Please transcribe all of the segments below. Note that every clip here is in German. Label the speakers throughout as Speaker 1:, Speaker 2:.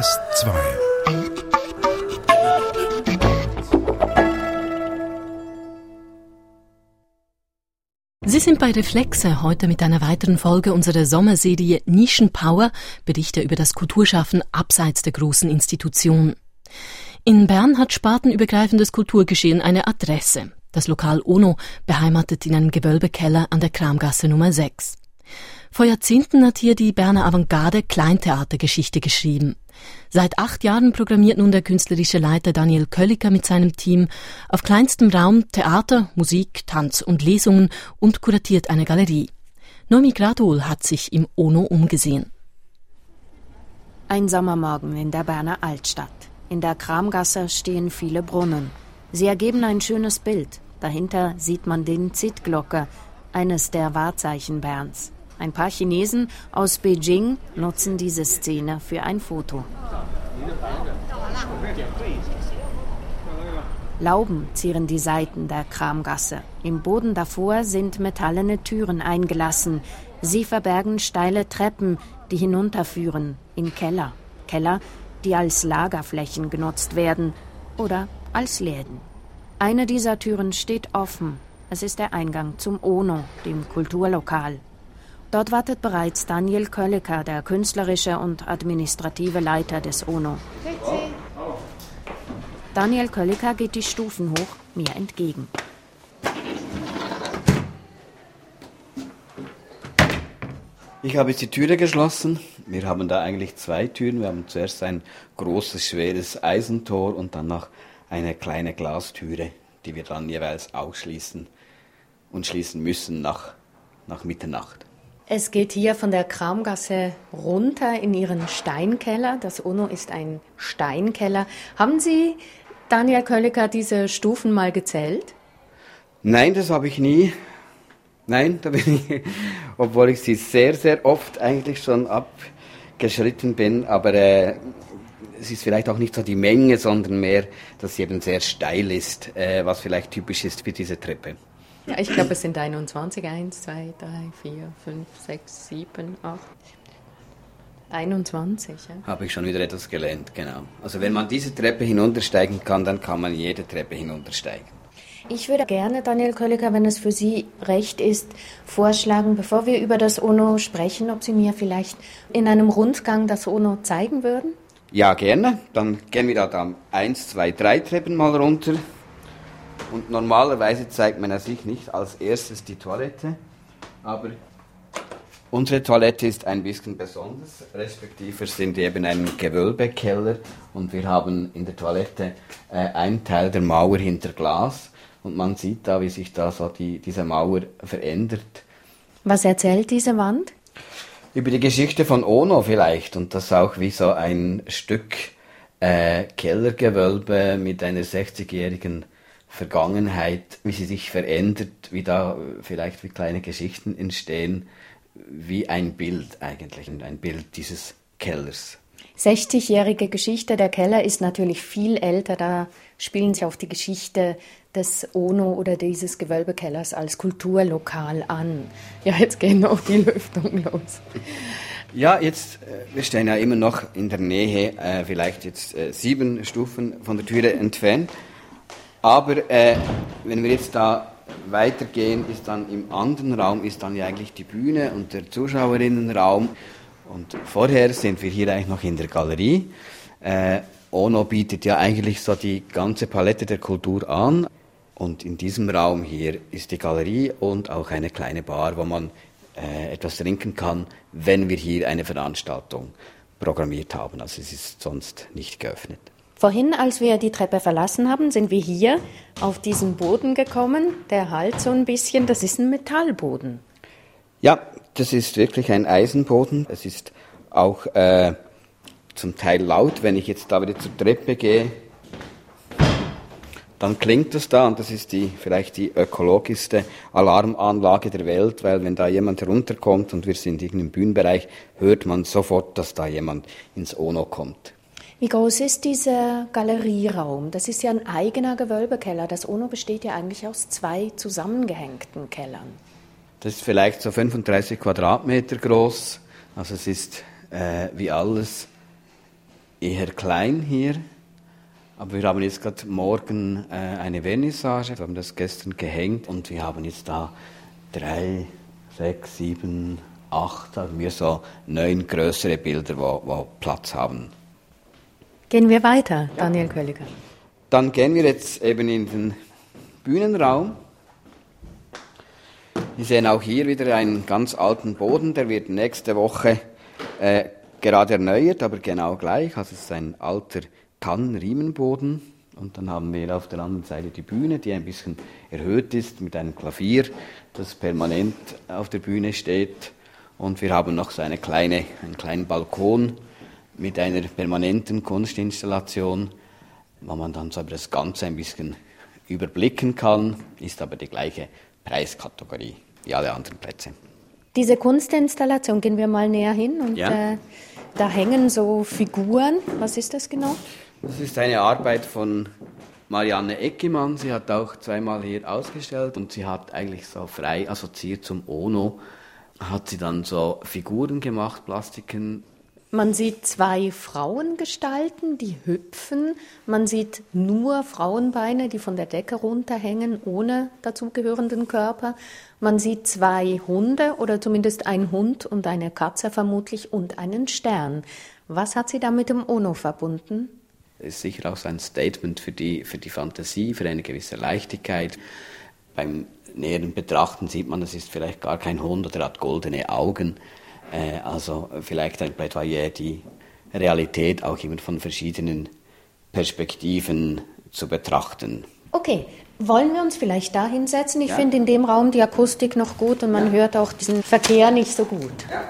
Speaker 1: SRF 2.
Speaker 2: Sie sind bei Reflexe, heute mit einer weiteren Folge unserer Sommerserie Nischenpower, Berichte über das Kulturschaffen abseits der großen Institutionen. In Bern hat spartenübergreifendes Kulturgeschehen eine Adresse. Das Lokal Ono, beheimatet in einem Gewölbekeller an der Kramgasse Nummer 6. Vor Jahrzehnten hat hier die Berner Avantgarde Kleintheatergeschichte geschrieben. Seit 8 Jahren programmiert nun der künstlerische Leiter Daniel Kölliker mit seinem Team auf kleinstem Raum Theater, Musik, Tanz und Lesungen und kuratiert eine Galerie. Noemi Gradol hat sich im Ono umgesehen.
Speaker 3: Ein Sommermorgen in der Berner Altstadt. In der Kramgasse stehen viele Brunnen. Sie ergeben ein schönes Bild. Dahinter sieht man den Zitglocke, eines der Wahrzeichen Berns. Ein paar Chinesen aus Beijing nutzen diese Szene für ein Foto. Lauben zieren die Seiten der Kramgasse. Im Boden davor sind metallene Türen eingelassen. Sie verbergen steile Treppen, die hinunterführen in Keller. Keller, die als Lagerflächen genutzt werden oder als Läden. Eine dieser Türen steht offen. Es ist der Eingang zum Ono, dem Kulturlokal. Dort wartet bereits Daniel Kölliker, der künstlerische und administrative Leiter des Ono. Daniel Kölliker geht die Stufen hoch mir entgegen.
Speaker 4: Ich habe jetzt die Türe geschlossen. Wir haben da eigentlich 2 Türen. Wir haben zuerst ein großes, schweres Eisentor und dann noch eine kleine Glastüre, die wir dann jeweils ausschließen und schließen müssen nach Mitternacht.
Speaker 3: Es geht hier von der Kramgasse runter in Ihren Steinkeller. Das Ono ist ein Steinkeller. Haben Sie, Daniel Kölliker, diese Stufen mal gezählt?
Speaker 4: Nein, das habe ich nie. Nein, da bin ich, obwohl ich sie sehr, sehr oft eigentlich schon abgeschritten bin. Aber es ist vielleicht auch nicht so die Menge, sondern mehr, dass sie eben sehr steil ist, was vielleicht typisch ist für diese Treppe.
Speaker 3: Ja, ich glaube, es sind 21. 1, 2, 3, 4, 5, 6, 7, 8. 21, ja.
Speaker 4: Habe ich schon wieder etwas gelernt, genau. Also wenn man diese Treppe hinuntersteigen kann, dann kann man jede Treppe hinuntersteigen.
Speaker 3: Ich würde gerne, Daniel Kölliker, wenn es für Sie recht ist, vorschlagen, bevor wir über das Ono sprechen, ob Sie mir vielleicht in einem Rundgang das Ono zeigen würden?
Speaker 4: Ja, gerne. Dann gehen wir da 1, 2, 3 Treppen mal runter. Und normalerweise zeigt man sich nicht als erstes die Toilette, aber unsere Toilette ist ein bisschen besonders, respektive wir sind eben ein Gewölbekeller und wir haben in der Toilette einen Teil der Mauer hinter Glas und man sieht da, wie sich da so diese Mauer verändert.
Speaker 3: Was erzählt diese Wand?
Speaker 4: Über die Geschichte von Ono vielleicht und das auch wie so ein Stück Kellergewölbe mit einer 60-jährigen Vergangenheit, wie sie sich verändert, wie da vielleicht wie kleine Geschichten entstehen, wie ein Bild eigentlich, ein Bild dieses Kellers.
Speaker 3: 60-jährige Geschichte, der Keller ist natürlich viel älter, da spielen Sie auf die Geschichte des Ono oder dieses Gewölbekellers als Kulturlokal an. Ja, jetzt geht noch die Lüftung los.
Speaker 4: Ja, jetzt, wir stehen ja immer noch in der Nähe, vielleicht jetzt 7 Stufen von der Türe entfernt. Aber wenn wir jetzt da weitergehen, ist dann im anderen Raum ist dann ja eigentlich die Bühne und der Zuschauerinnenraum. Und vorher sind wir hier eigentlich noch in der Galerie. Ono bietet ja eigentlich so die ganze Palette der Kultur an. Und in diesem Raum hier ist die Galerie und auch eine kleine Bar, wo man etwas trinken kann, wenn wir hier eine Veranstaltung programmiert haben. Also es ist sonst nicht geöffnet.
Speaker 3: Vorhin, als wir die Treppe verlassen haben, sind wir hier auf diesen Boden gekommen. Der halt so ein bisschen, das ist ein Metallboden.
Speaker 4: Ja, das ist wirklich ein Eisenboden. Es ist auch zum Teil laut, wenn ich jetzt da wieder zur Treppe gehe. Dann klingt es da und das ist vielleicht die ökologischste Alarmanlage der Welt, weil wenn da jemand herunterkommt und wir sind im Bühnenbereich, hört man sofort, dass da jemand ins Ono kommt.
Speaker 3: Wie groß ist dieser Galerieraum? Das ist ja ein eigener Gewölbekeller. Das Ono besteht ja eigentlich aus 2 zusammengehängten Kellern.
Speaker 4: Das ist vielleicht so 35 Quadratmeter groß. Also es ist wie alles eher klein hier. Aber wir haben jetzt gerade morgen eine Vernissage, wir haben das gestern gehängt und wir haben jetzt da 3, 6, 7, 8, also wir so 9 größere Bilder, wo Platz haben.
Speaker 3: Gehen wir weiter, Daniel Kölliker.
Speaker 4: Dann gehen wir jetzt eben in den Bühnenraum. Wir sehen auch hier wieder einen ganz alten Boden, der wird nächste Woche gerade erneuert, aber genau gleich. Also es ist ein alter Tannenriemenboden. Und dann haben wir auf der anderen Seite die Bühne, die ein bisschen erhöht ist mit einem Klavier, das permanent auf der Bühne steht. Und wir haben noch so einen kleinen Balkon mit einer permanenten Kunstinstallation, wo man dann so über das Ganze ein bisschen überblicken kann, ist aber die gleiche Preiskategorie wie alle anderen Plätze.
Speaker 3: Diese Kunstinstallation, gehen wir mal näher hin und da hängen so Figuren. Was ist das genau?
Speaker 4: Das ist eine Arbeit von Marianne Eckimann. Sie hat auch 2-mal hier ausgestellt und sie hat eigentlich so frei assoziiert zum Ono. Hat sie dann so Figuren gemacht, Plastiken.
Speaker 3: Man sieht 2 Frauengestalten, die hüpfen. Man sieht nur Frauenbeine, die von der Decke runterhängen, ohne dazugehörenden Körper. Man sieht 2 Hunde oder zumindest ein Hund und eine Katze vermutlich und einen Stern. Was hat sie da mit dem Ono verbunden?
Speaker 4: Das ist sicher auch so ein Statement für die Fantasie, für eine gewisse Leichtigkeit. Beim näheren Betrachten sieht man, das ist vielleicht gar kein Hund oder hat goldene Augen. Also vielleicht ein Plädoyer, die Realität auch immer von verschiedenen Perspektiven zu betrachten.
Speaker 3: Okay, wollen wir uns vielleicht da hinsetzen? Ich finde in dem Raum die Akustik noch gut und man hört auch diesen Verkehr nicht so gut. Ja.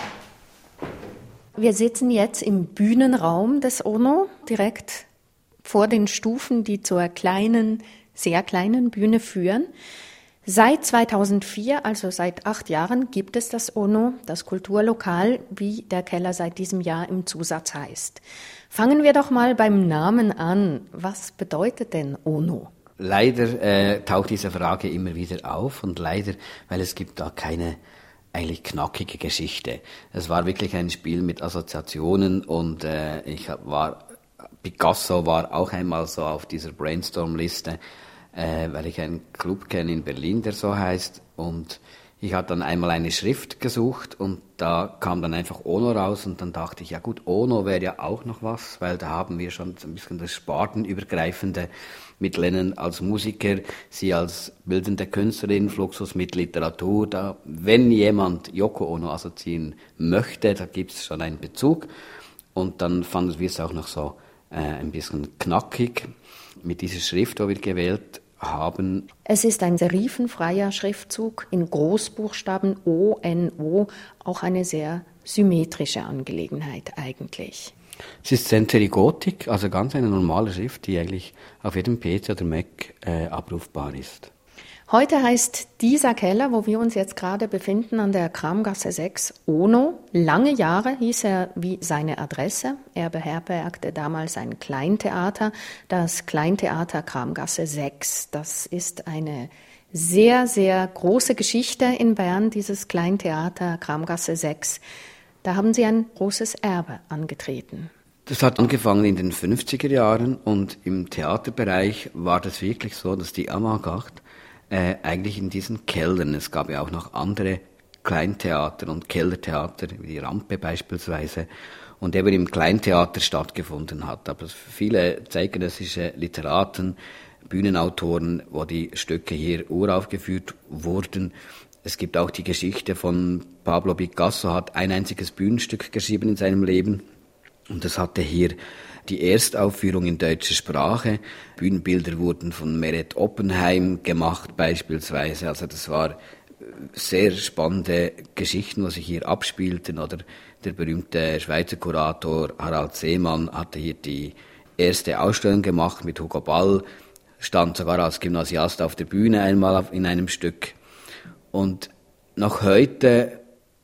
Speaker 3: Wir sitzen jetzt im Bühnenraum des Ono, direkt vor den Stufen, die zur kleinen, sehr kleinen Bühne führen. Seit 2004, also seit 8 Jahren, gibt es das Ono, das Kulturlokal, wie der Keller seit diesem Jahr im Zusatz heißt. Fangen wir doch mal beim Namen an. Was bedeutet denn Ono?
Speaker 4: Leider taucht diese Frage immer wieder auf und leider, weil es gibt da keine eigentlich knackige Geschichte. Es war wirklich ein Spiel mit Assoziationen und Picasso war auch einmal so auf dieser Brainstorm-Liste, weil ich einen Club kenne in Berlin, der so heißt, und ich hatte dann einmal eine Schrift gesucht und da kam dann einfach Ono raus und dann dachte ich, ja gut, Ono wäre ja auch noch was, weil da haben wir schon so ein bisschen das Spartenübergreifende mit Lennon als Musiker, sie als bildende Künstlerin, Fluxus mit Literatur. Da, wenn jemand Yoko Ono assoziieren möchte, da gibt es schon einen Bezug und dann fanden wir es auch noch so ein bisschen knackig mit dieser Schrift, die wir gewählt haben.
Speaker 3: Es ist ein serifenfreier Schriftzug in Großbuchstaben ONO, auch eine sehr symmetrische Angelegenheit eigentlich.
Speaker 4: Es ist Centerigotik, also ganz eine normale Schrift, die eigentlich auf jedem PC oder Mac abrufbar ist.
Speaker 3: Heute heißt dieser Keller, wo wir uns jetzt gerade befinden, an der Kramgasse 6, Ono. Lange Jahre hieß er wie seine Adresse. Er beherbergte damals ein Kleintheater, das Kleintheater Kramgasse 6. Das ist eine sehr, sehr große Geschichte in Bern, dieses Kleintheater Kramgasse 6. Da haben Sie ein großes Erbe angetreten.
Speaker 4: Das hat angefangen in den 50er Jahren und im Theaterbereich war das wirklich so, dass die Avantgarde eigentlich in diesen Kellern, es gab ja auch noch andere Kleintheater und Kellertheater, wie die Rampe beispielsweise, und eben im Kleintheater stattgefunden hat. Aber viele zeitgenössische Literaten, Bühnenautoren, wo die Stücke hier uraufgeführt wurden. Es gibt auch die Geschichte von Pablo Picasso, hat ein einziges Bühnenstück geschrieben in seinem Leben. Und das hatte hier die Erstaufführung in deutscher Sprache. Bühnenbilder wurden von Meret Oppenheim gemacht beispielsweise. Also das war sehr spannende Geschichten, was sich hier abspielten. Oder der berühmte Schweizer Kurator Harald Seemann hatte hier die erste Ausstellung gemacht mit Hugo Ball, stand sogar als Gymnasiast auf der Bühne einmal in einem Stück. Und noch heute,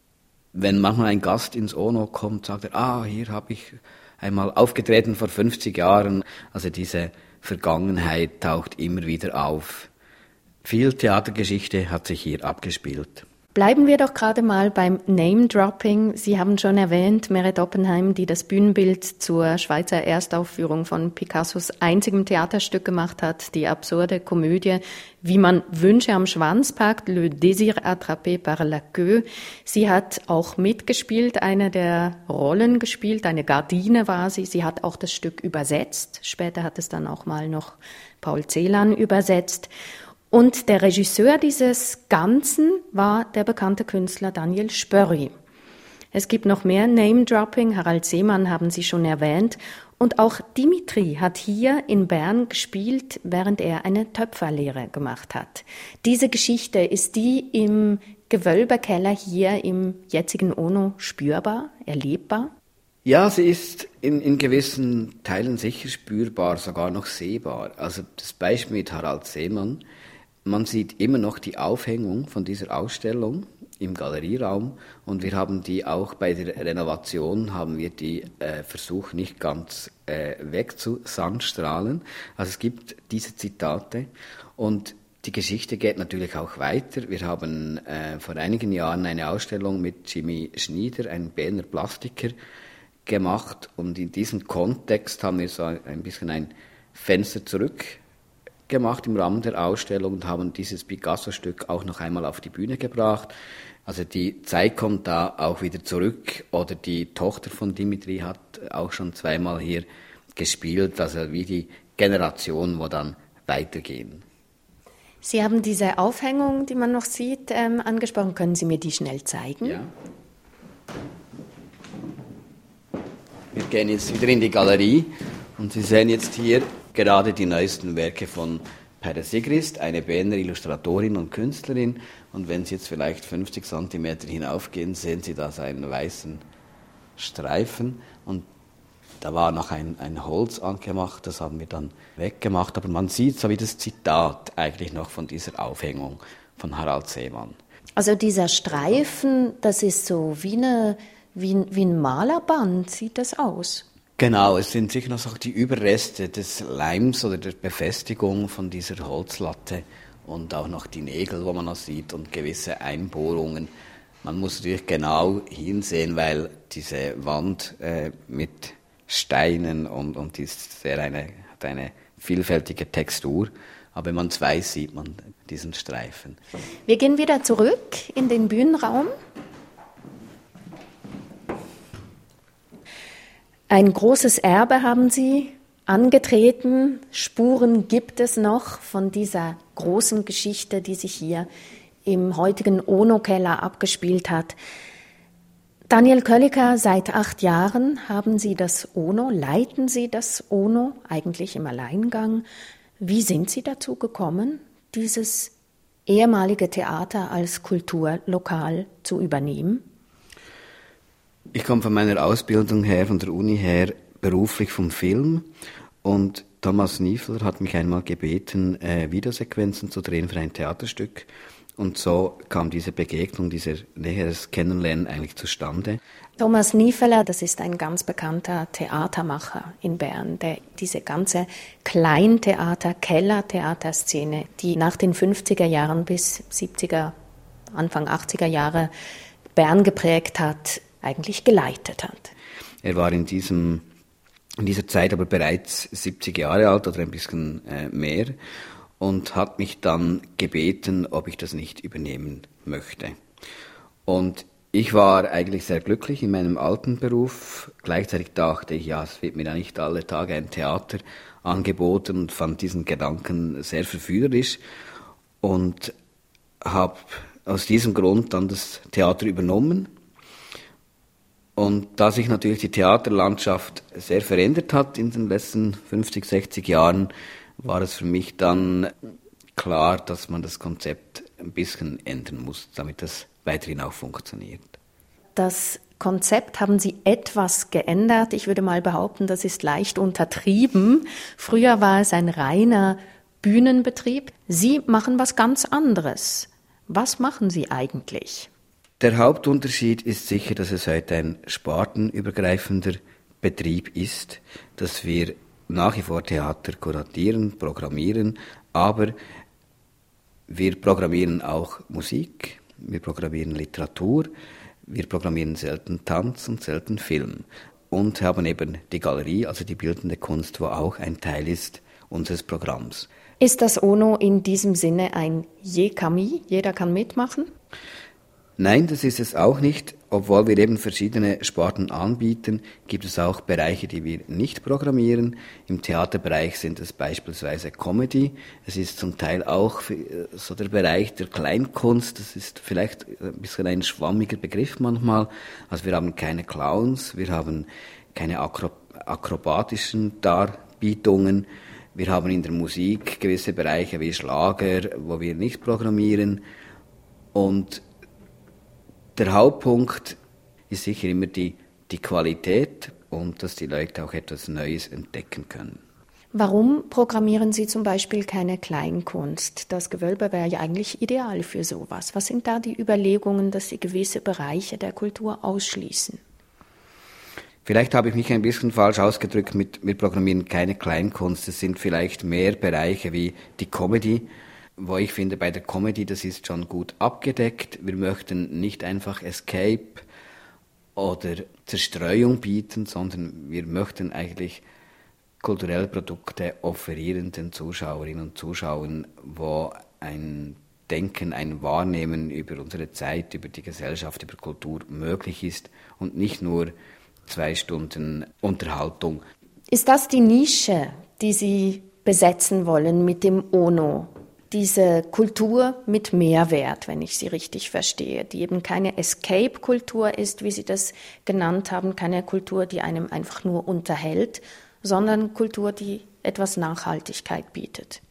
Speaker 4: wenn manchmal ein Gast ins Ono kommt, sagt er, hier habe ich einmal aufgetreten vor 50 Jahren. Also diese Vergangenheit taucht immer wieder auf. Viel Theatergeschichte hat sich hier abgespielt.
Speaker 3: Bleiben wir doch gerade mal beim Name-Dropping. Sie haben schon erwähnt, Meret Oppenheim, die das Bühnenbild zur Schweizer Erstaufführung von Picassos einzigem Theaterstück gemacht hat, die absurde Komödie Wie man Wünsche am Schwanz packt, Le Désir attrapé par la queue. Sie hat auch mitgespielt, eine der Rollen gespielt, eine Gardine war sie. Sie hat auch das Stück übersetzt. Später hat es dann auch mal noch Paul Celan übersetzt. Und der Regisseur dieses Ganzen war der bekannte Künstler Daniel Spörri. Es gibt noch mehr Name-Dropping, Harald Seemann haben Sie schon erwähnt. Und auch Dimitri hat hier in Bern gespielt, während er eine Töpferlehre gemacht hat. Diese Geschichte, ist die im Gewölbekeller hier im jetzigen ONO spürbar, erlebbar?
Speaker 4: Ja, sie ist in gewissen Teilen sicher spürbar, sogar noch sehbar. Also das Beispiel mit Harald Seemann. Man sieht immer noch die Aufhängung von dieser Ausstellung im Galerieraum und wir haben die auch bei der Renovation, haben wir die versucht nicht ganz wegzusandstrahlen. Also es gibt diese Zitate und die Geschichte geht natürlich auch weiter. Wir haben vor einigen Jahren eine Ausstellung mit Jimmy Schnieder, einem Berner Plastiker, gemacht und in diesem Kontext haben wir so ein bisschen ein Fenster zurück gemacht im Rahmen der Ausstellung und haben dieses Picasso-Stück auch noch einmal auf die Bühne gebracht. Also die Zeit kommt da auch wieder zurück oder die Tochter von Dimitri hat auch schon zweimal hier gespielt, also wie die Generationen, wo dann weitergehen.
Speaker 3: Sie haben diese Aufhängung, die man noch sieht, angesprochen. Können Sie mir die schnell zeigen?
Speaker 4: Ja. Wir gehen jetzt wieder in die Galerie und Sie sehen jetzt hier gerade die neuesten Werke von Pere Sigrist, eine Berner Illustratorin und Künstlerin. Und wenn Sie jetzt vielleicht 50 cm hinaufgehen, sehen Sie da so einen weißen Streifen. Und da war noch ein Holz angemacht, das haben wir dann weggemacht. Aber man sieht so wie das Zitat eigentlich noch von dieser Aufhängung von Harald Seemann.
Speaker 3: Also dieser Streifen, das ist so wie ein Malerband, sieht das aus?
Speaker 4: Genau, es sind sicher noch so die Überreste des Leims oder der Befestigung von dieser Holzlatte und auch noch die Nägel, wo man noch sieht und gewisse Einbohrungen. Man muss natürlich genau hinsehen, weil diese Wand mit Steinen und die ist hat eine vielfältige Textur. Aber wenn man es weiß, sieht man diesen Streifen.
Speaker 3: Wir gehen wieder zurück in den Bühnenraum. Ein großes Erbe haben Sie angetreten. Spuren gibt es noch von dieser großen Geschichte, die sich hier im heutigen ONO-Keller abgespielt hat. Daniel Kölliker, seit 8 Jahren haben Sie das ONO, leiten Sie das ONO eigentlich im Alleingang. Wie sind Sie dazu gekommen, dieses ehemalige Theater als Kulturlokal zu übernehmen?
Speaker 4: Ich komme von meiner Ausbildung her, von der Uni her, beruflich vom Film und Thomas Niefler hat mich einmal gebeten, Videosequenzen zu drehen für ein Theaterstück und so kam diese Begegnung, dieses näheres Kennenlernen eigentlich zustande.
Speaker 3: Thomas Niefler, das ist ein ganz bekannter Theatermacher in Bern, der diese ganze Kleintheater-, Kellertheaterszene, die nach den 50er Jahren bis 70er, Anfang 80er Jahre Bern geprägt hat, eigentlich geleitet hat.
Speaker 4: Er war in dieser Zeit aber bereits 70 Jahre alt oder ein bisschen mehr und hat mich dann gebeten, ob ich das nicht übernehmen möchte. Und ich war eigentlich sehr glücklich in meinem alten Beruf. Gleichzeitig dachte ich, ja, es wird mir ja nicht alle Tage ein Theater angeboten und fand diesen Gedanken sehr verführerisch und habe aus diesem Grund dann das Theater übernommen. Und da sich natürlich die Theaterlandschaft sehr verändert hat in den letzten 50, 60 Jahren, war es für mich dann klar, dass man das Konzept ein bisschen ändern muss, damit das weiterhin auch funktioniert.
Speaker 3: Das Konzept haben Sie etwas geändert. Ich würde mal behaupten, das ist leicht untertrieben. Früher war es ein reiner Bühnenbetrieb. Sie machen was ganz anderes. Was machen Sie eigentlich?
Speaker 4: Der Hauptunterschied ist sicher, dass es heute ein spartenübergreifender Betrieb ist, dass wir nach wie vor Theater kuratieren, programmieren, aber wir programmieren auch Musik, wir programmieren Literatur, wir programmieren selten Tanz und selten Film und haben eben die Galerie, also die bildende Kunst, wo auch ein Teil ist unseres Programms.
Speaker 3: Ist das ONO in diesem Sinne ein Jekami? Jeder kann mitmachen?
Speaker 4: Nein, das ist es auch nicht. Obwohl wir eben verschiedene Sparten anbieten, gibt es auch Bereiche, die wir nicht programmieren. Im Theaterbereich sind es beispielsweise Comedy. Es ist zum Teil auch so der Bereich der Kleinkunst. Das ist vielleicht ein bisschen ein schwammiger Begriff manchmal. Also wir haben keine Clowns, wir haben keine akrobatischen Darbietungen. Wir haben in der Musik gewisse Bereiche wie Schlager, wo wir nicht programmieren. Und der Hauptpunkt ist sicher immer die Qualität und dass die Leute auch etwas Neues entdecken können.
Speaker 3: Warum programmieren Sie zum Beispiel keine Kleinkunst? Das Gewölbe wäre ja eigentlich ideal für sowas. Was sind da die Überlegungen, dass Sie gewisse Bereiche der Kultur ausschließen?
Speaker 4: Vielleicht habe ich mich ein bisschen falsch ausgedrückt mit wir programmieren keine Kleinkunst. Es sind vielleicht mehr Bereiche wie die Comedy, wo ich finde, bei der Comedy, das ist schon gut abgedeckt. Wir möchten nicht einfach Escape oder Zerstreuung bieten, sondern wir möchten eigentlich kulturelle Produkte offerieren den Zuschauerinnen und Zuschauern, wo ein Denken, ein Wahrnehmen über unsere Zeit, über die Gesellschaft, über Kultur möglich ist und nicht nur 2 Stunden Unterhaltung.
Speaker 3: Ist das die Nische, die Sie besetzen wollen mit dem ONO? Diese Kultur mit Mehrwert, wenn ich sie richtig verstehe, die eben keine Escape-Kultur ist, wie Sie das genannt haben, keine Kultur, die einem einfach nur unterhält, sondern Kultur, die etwas Nachhaltigkeit bietet.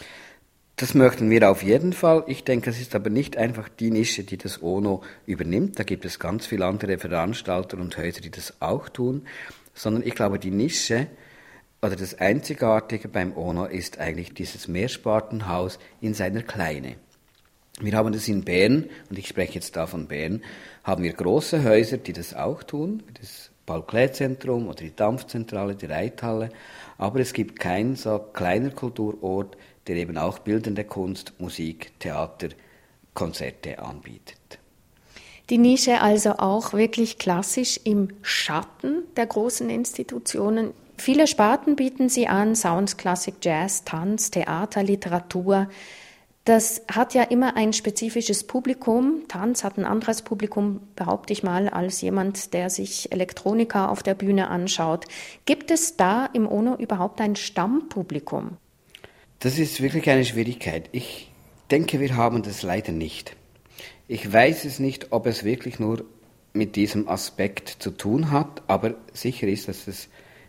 Speaker 4: Das möchten wir auf jeden Fall. Ich denke, es ist aber nicht einfach die Nische, die das ONO übernimmt. Da gibt es ganz viele andere Veranstalter und Häuser, die das auch tun. Sondern ich glaube, die Nische oder das Einzigartige beim ONO ist eigentlich dieses Mehrspartenhaus in seiner Kleine. Wir haben das in Bern, und ich spreche jetzt da von Bern, haben wir große Häuser, die das auch tun, wie das Paul-Klee-Zentrum oder die Dampfzentrale, die Reithalle. Aber es gibt keinen so kleiner Kulturort, der eben auch bildende Kunst, Musik, Theater, Konzerte anbietet.
Speaker 3: Die Nische also auch wirklich klassisch im Schatten der großen Institutionen. Viele Sparten bieten sie an, Sounds, Klassik, Jazz, Tanz, Theater, Literatur. Das hat ja immer ein spezifisches Publikum. Tanz hat ein anderes Publikum, behaupte ich mal, als jemand, der sich Elektronika auf der Bühne anschaut. Gibt es da im ONO überhaupt ein Stammpublikum?
Speaker 4: Das ist wirklich eine Schwierigkeit. Ich denke, wir haben das leider nicht. Ich weiß es nicht, ob es wirklich nur mit diesem Aspekt zu tun hat, aber sicher ist, dass es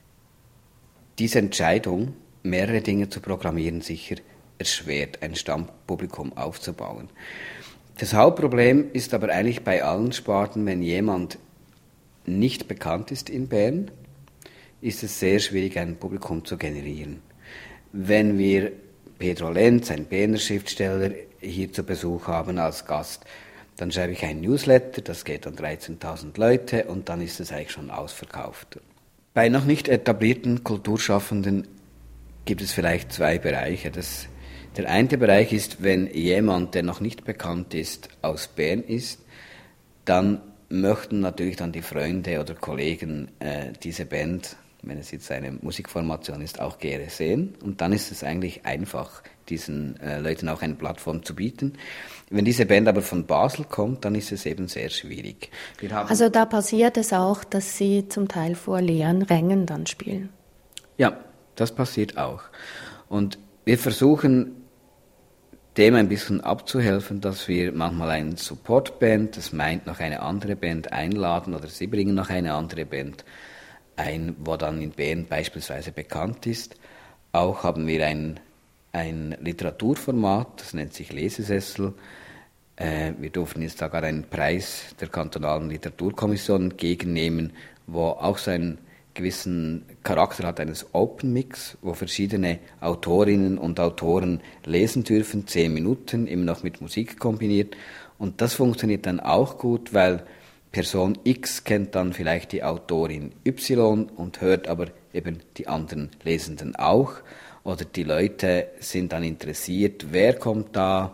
Speaker 4: diese Entscheidung, mehrere Dinge zu programmieren, sicher erschwert, ein Stammpublikum aufzubauen. Das Hauptproblem ist aber eigentlich bei allen Sparten, wenn jemand nicht bekannt ist in Bern, ist es sehr schwierig, ein Publikum zu generieren. Wenn wir Pedro Lenz, ein Berner Schriftsteller, hier zu Besuch haben als Gast, dann schreibe ich ein Newsletter, das geht an 13.000 Leute und dann ist es eigentlich schon ausverkauft. Bei noch nicht etablierten Kulturschaffenden gibt es vielleicht 2 Bereiche. Der eine Bereich ist, wenn jemand, der noch nicht bekannt ist, aus Bern ist, dann möchten natürlich dann die Freunde oder Kollegen diese Band, wenn es jetzt eine Musikformation ist, auch gerne sehen. Und dann ist es eigentlich einfach, diesen Leuten auch eine Plattform zu bieten. Wenn diese Band aber von Basel kommt, dann ist es eben sehr schwierig.
Speaker 3: Also da passiert es auch, dass Sie zum Teil vor leeren Rängen dann spielen?
Speaker 4: Ja, das passiert auch. Und wir versuchen dem ein bisschen abzuhelfen, dass wir manchmal eine Supportband, das meint noch eine andere Band, einladen oder sie bringen noch eine andere Band ein, wo dann in Bern beispielsweise bekannt ist. Auch haben wir ein Literaturformat, das nennt sich Lesesessel. Wir durften jetzt sogar einen Preis der kantonalen Literaturkommission entgegennehmen, wo auch so einen gewissen Charakter hat eines Open Mix, wo verschiedene Autorinnen und Autoren lesen dürfen, 10 Minuten, immer noch mit Musik kombiniert. Und das funktioniert dann auch gut, weil Person X kennt dann vielleicht die Autorin Y und hört aber eben die anderen Lesenden auch. Oder die Leute sind dann interessiert, wer kommt da,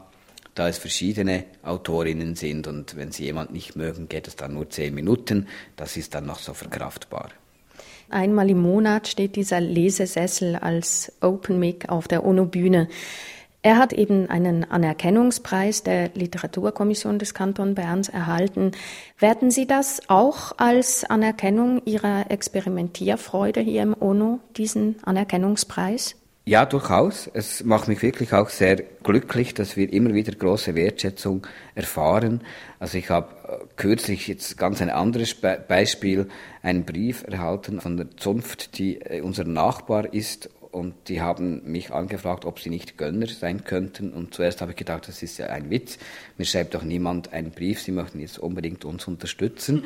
Speaker 4: da es verschiedene Autorinnen sind und wenn sie jemand nicht mögen, geht es dann nur 10 Minuten. Das ist dann noch so verkraftbar.
Speaker 3: Einmal im Monat steht dieser Lesesessel als Open Mic auf der UNO-Bühne. Er hat eben einen Anerkennungspreis der Literaturkommission des Kanton Berns erhalten. Werten Sie das auch als Anerkennung Ihrer Experimentierfreude hier im UNO, diesen Anerkennungspreis?
Speaker 4: Ja, durchaus. Es macht mich wirklich auch sehr glücklich, dass wir immer wieder große Wertschätzung erfahren. Also ich habe kürzlich jetzt ganz ein anderes Beispiel, einen Brief erhalten von der Zunft, die unser Nachbar ist. Und die haben mich angefragt, ob sie nicht Gönner sein könnten. Und zuerst habe ich gedacht, das ist ja ein Witz. Mir schreibt doch niemand einen Brief, sie möchten jetzt unbedingt uns unterstützen.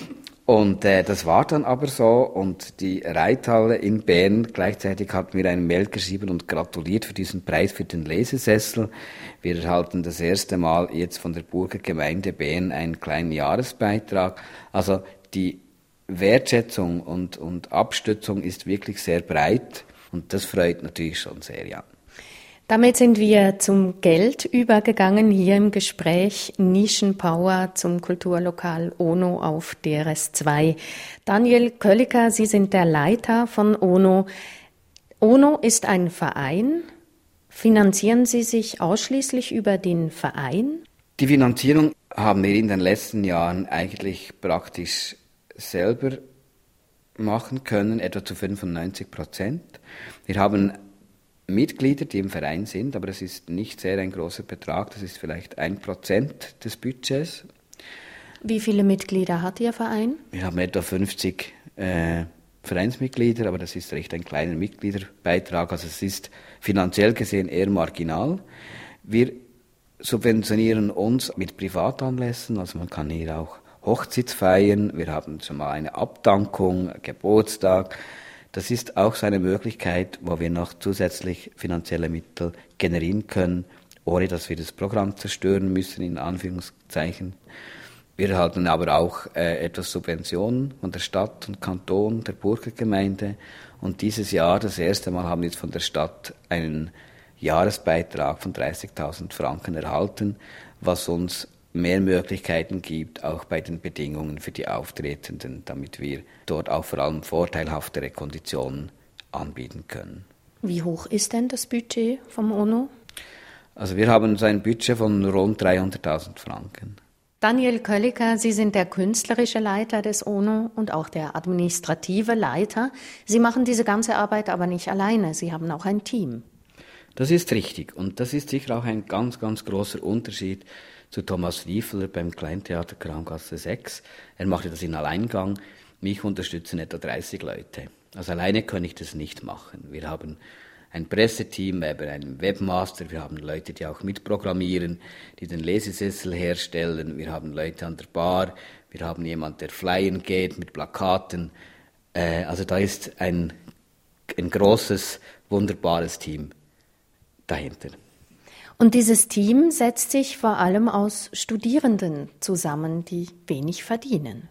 Speaker 4: Und das war dann aber so. Und die Reithalle in Bern gleichzeitig hat mir eine Mail geschrieben und gratuliert für diesen Preis für den Lesesessel. Wir erhalten das erste Mal jetzt von der Burgergemeinde Bern einen kleinen Jahresbeitrag. Also die Wertschätzung und Abstützung ist wirklich sehr breit. Und das freut natürlich schon sehr, ja.
Speaker 3: Damit sind wir zum Geld übergegangen, hier im Gespräch Nischenpower zum Kulturlokal ONO auf DRS2. Daniel Kölliker, Sie sind der Leiter von ONO. ONO ist ein Verein. Finanzieren Sie sich ausschließlich über den Verein?
Speaker 4: Die Finanzierung haben wir in den letzten Jahren eigentlich praktisch selber machen können, etwa zu 95%. Wir haben Mitglieder, die im Verein sind, aber das ist nicht sehr ein großer Betrag, das ist vielleicht 1% des Budgets.
Speaker 3: Wie viele Mitglieder hat Ihr Verein?
Speaker 4: Wir haben etwa 50 Vereinsmitglieder, aber das ist recht ein kleiner Mitgliederbeitrag, also es ist finanziell gesehen eher marginal. Wir subventionieren uns mit Privatanlässen, also man kann hier auch Hochzeitsfeiern, wir haben schon mal eine Abdankung, Geburtstag. Das ist auch so eine Möglichkeit, wo wir noch zusätzlich finanzielle Mittel generieren können, ohne dass wir das Programm zerstören müssen, in Anführungszeichen. Wir erhalten aber auch etwas Subventionen von der Stadt und Kanton, der Burgergemeinde. Und dieses Jahr, das erste Mal, haben wir jetzt von der Stadt einen Jahresbeitrag von 30.000 Franken erhalten, was uns mehr Möglichkeiten gibt, auch bei den Bedingungen für die Auftretenden, damit wir dort auch vor allem vorteilhaftere Konditionen anbieten können.
Speaker 3: Wie hoch ist denn das Budget vom ONO?
Speaker 4: Also wir haben so ein Budget von rund 300.000 Franken.
Speaker 3: Daniel Kölliker, Sie sind der künstlerische Leiter des ONO und auch der administrative Leiter. Sie machen diese ganze Arbeit aber nicht alleine, Sie haben auch ein Team.
Speaker 4: Das ist richtig und das ist sicher auch ein ganz, ganz großer Unterschied zu Thomas Riefler beim Kleintheater Kramgasse 6. Er machte das in Alleingang. Mich unterstützen etwa 30 Leute. Also alleine kann ich das nicht machen. Wir haben ein Presseteam, wir haben einen Webmaster, wir haben Leute, die auch mitprogrammieren, die den Lesesessel herstellen, wir haben Leute an der Bar, wir haben jemanden, der flyern geht mit Plakaten. Also da ist ein großes, wunderbares Team dahinter.
Speaker 3: Und dieses Team setzt sich vor allem aus Studierenden zusammen, die wenig verdienen.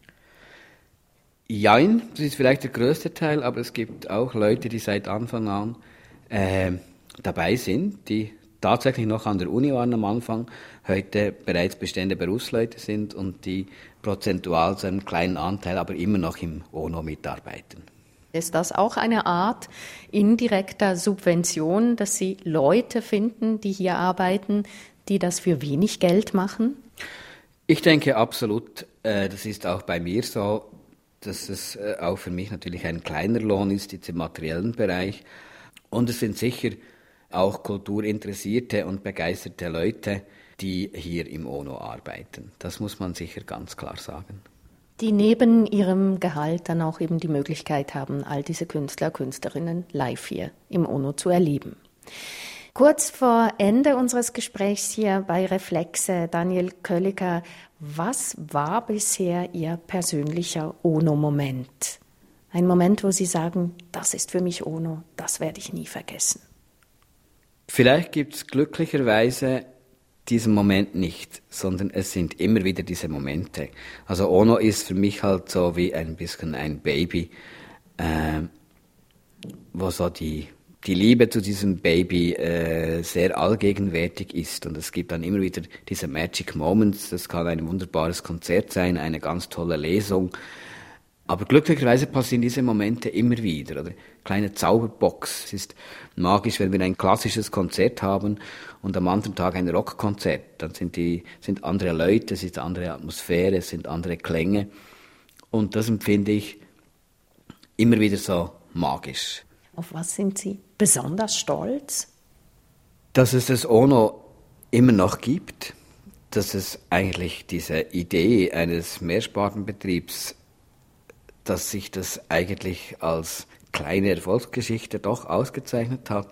Speaker 4: Jein, das ist vielleicht der größte Teil, aber es gibt auch Leute, die seit Anfang an dabei sind, die tatsächlich noch an der Uni waren am Anfang, heute bereits bestehende Berufsleute sind und die prozentual zu einem kleinen Anteil aber immer noch im ONO mitarbeiten.
Speaker 3: Ist das auch eine Art indirekter Subvention, dass Sie Leute finden, die hier arbeiten, die das für wenig Geld machen?
Speaker 4: Ich denke absolut. Das ist auch bei mir so, dass es auch für mich natürlich ein kleiner Lohn ist, jetzt im materiellen Bereich. Und es sind sicher auch kulturinteressierte und begeisterte Leute, die hier im ONO arbeiten. Das muss man sicher ganz klar sagen.
Speaker 3: Die neben ihrem Gehalt dann auch eben die Möglichkeit haben, all diese Künstler, Künstlerinnen live hier im ONO zu erleben. Kurz vor Ende unseres Gesprächs hier bei Reflexe, Daniel Kölliker, was war bisher Ihr persönlicher ONO-Moment? Ein Moment, wo Sie sagen, das ist für mich ONO, das werde ich nie vergessen.
Speaker 4: Vielleicht gibt es glücklicherweise diesen Moment nicht, sondern es sind immer wieder diese Momente. Also ONO ist für mich halt so wie ein bisschen ein Baby, wo so die die Liebe zu diesem Baby sehr allgegenwärtig ist. Und es gibt dann immer wieder diese Magic Moments. Das kann ein wunderbares Konzert sein, eine ganz tolle Lesung. Aber glücklicherweise passieren diese Momente immer wieder. Oder kleine Zauberbox. Es ist magisch, wenn wir ein klassisches Konzert haben und am anderen Tag ein Rockkonzert. Dann sind andere Leute, es ist eine andere Atmosphäre, es sind andere Klänge. Und das empfinde ich immer wieder so magisch.
Speaker 3: Auf was sind Sie besonders stolz?
Speaker 4: Dass es das Ono immer noch gibt, dass es eigentlich diese Idee eines Mehrspartenbetriebs, dass sich das eigentlich als kleine Erfolgsgeschichte doch ausgezeichnet hat,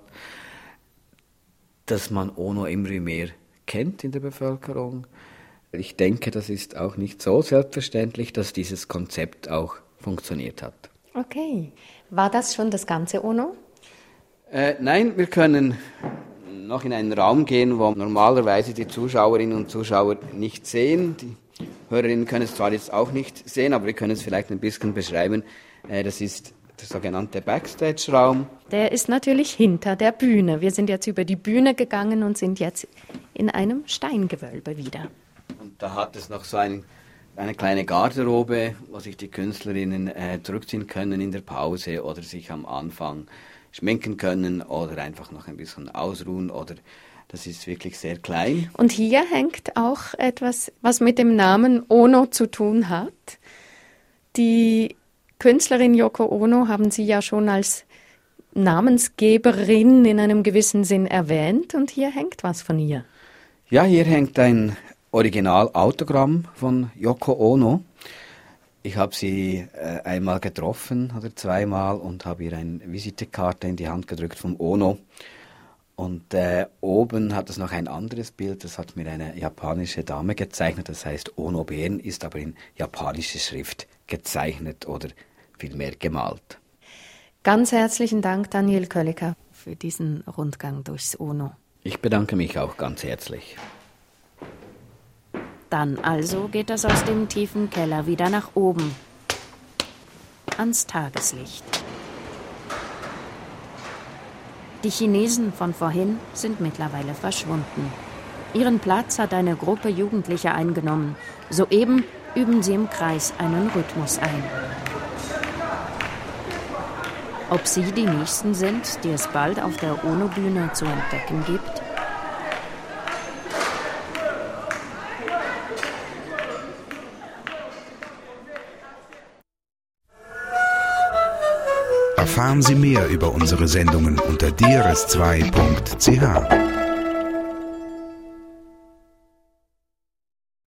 Speaker 4: dass man Ono immer mehr kennt in der Bevölkerung. Ich denke, das ist auch nicht so selbstverständlich, dass dieses Konzept auch funktioniert hat.
Speaker 3: Okay. War das schon das ganze Ono?
Speaker 4: Nein, wir können noch in einen Raum gehen, wo normalerweise die Zuschauerinnen und Zuschauer nicht sehen. Die Hörerinnen können es zwar jetzt auch nicht sehen, aber wir können es vielleicht ein bisschen beschreiben. Das ist der sogenannte Backstage-Raum. Der
Speaker 3: ist natürlich hinter der Bühne. Wir sind jetzt über die Bühne gegangen und sind jetzt in einem Steingewölbe wieder.
Speaker 4: Und da hat es noch so eine kleine Garderobe, wo sich die Künstlerinnen zurückziehen können in der Pause oder sich am Anfang schminken können oder einfach noch ein bisschen ausruhen. Oder das ist wirklich sehr klein.
Speaker 3: Und hier hängt auch etwas, was mit dem Namen Ono zu tun hat. Die Künstlerin Yoko Ono haben Sie ja schon als Namensgeberin in einem gewissen Sinn erwähnt. Und hier hängt was von ihr.
Speaker 4: Ja, hier hängt ein Original-Autogramm von Yoko Ono. Ich habe sie einmal getroffen oder zweimal und habe ihr eine Visitekarte in die Hand gedrückt vom Ono. Und oben hat es noch ein anderes Bild, das hat mir eine japanische Dame gezeichnet. Das heißt, Ono Bären ist aber in japanischer Schrift gezeichnet oder vielmehr gemalt.
Speaker 3: Ganz herzlichen Dank, Daniel Kölliker, für diesen Rundgang durchs Ono.
Speaker 4: Ich bedanke mich auch ganz herzlich.
Speaker 3: Dann also geht es aus dem tiefen Keller wieder nach oben, ans Tageslicht. Die Chinesen von vorhin sind mittlerweile verschwunden. Ihren Platz hat eine Gruppe Jugendlicher eingenommen. Soeben üben sie im Kreis einen Rhythmus ein. Ob sie die Nächsten sind, die es bald auf der Ono-Bühne zu entdecken gibt?
Speaker 1: Erfahren Sie mehr über unsere Sendungen unter drs2.ch.